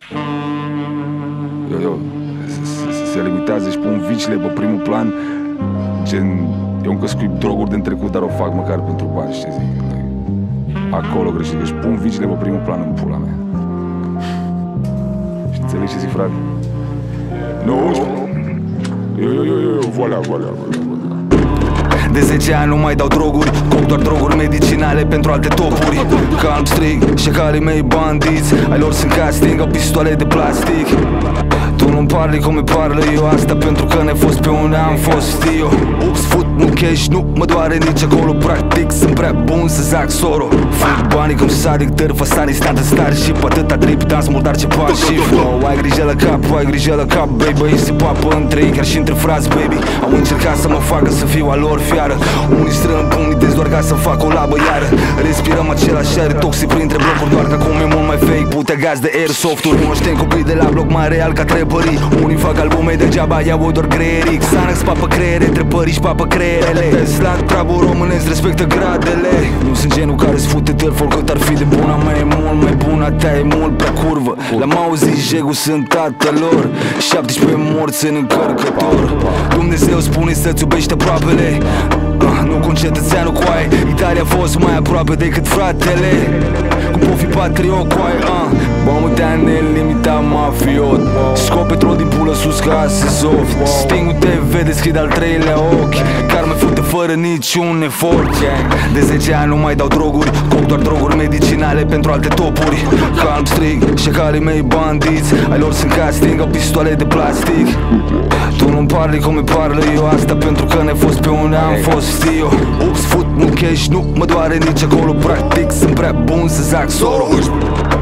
Se limitează și pun vicile pe primul plan. Gen, eu încă scriu droguri din trecut, dar o fac măcar pentru bani, știi, zic. Acolo greșit, deci pun vicile pe primul plan în pula mea. Și înțelegi ce zic, frate? Nu, voilà. De 10 ani nu mai dau droguri, coc doar droguri medicinale pentru alte topuri. Calm strict, șecalii mei bandiți, ai lor sunt casting, au pistoale de plastic. Tu nu-mi parli cum mi parlă eu, asta pentru că n-ai fost pe unde am fost eu. Ups, fut mult cash, nu mă doare nici acolo, practic sunt prea bun să zac soro. Fut banii cum sadic, târfă, stan instant în stare și pe atâta drip, dans murdar ce par și flow. Ai grijă la cap, baby, ei se papă între ei, chiar și între frați, baby. Au încercat să mă facă să fiu a lor fiară. Unii strâng pumnii dezi doar ca să fac o labă iară. Respirăm același aer toxic printre blocuri, doar că acum e mult mai fake, putea gaz de airsoft-uri. Cunoștem copii de la bloc mai real ca trebării. Unii fac albume degeaba, iau doar creieric. Xanax papă creiere, trepării și papă creierele. Slang, trabul românesc, respectă gradele. Nu sunt genul care-ți fute târfă, oricât ar fi de buna mea e mult mai bună, ta e mult prea curvă. L-am auzit, jegul sunt tatălor, 17 morți în încărcător. Dumnezeu spune să-ți iubești aproapele, nu cu un cetățeanul coaie. Italia a fost mai aproape decât fratele. Cum pot fi patriot coaie, Bă, te-a nelimitat mafiot. Scop petrol din pulă sus ca soft. Sting TV, deschid al treilea ochi, care mă fute fără niciun efort. De 10 ani nu mai dau droguri, coc doar droguri medicinale pentru alte topuri. Calm strict, șecalii mei bandiți, ai lor sunt casting, au pistoale de plastic. Tu nu-mi parli cum mi parlă eu, asta pentru că n-ai fost pe unde am fost eu. Ups, fut mult cash, nu mă doare nici acolo, practic sunt prea bun să zac soro.